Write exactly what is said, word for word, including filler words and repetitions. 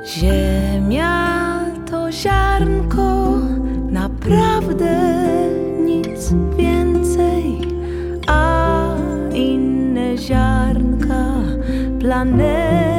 Ziemia to ziarnko, naprawdę nic więcej, a inne ziarnka planety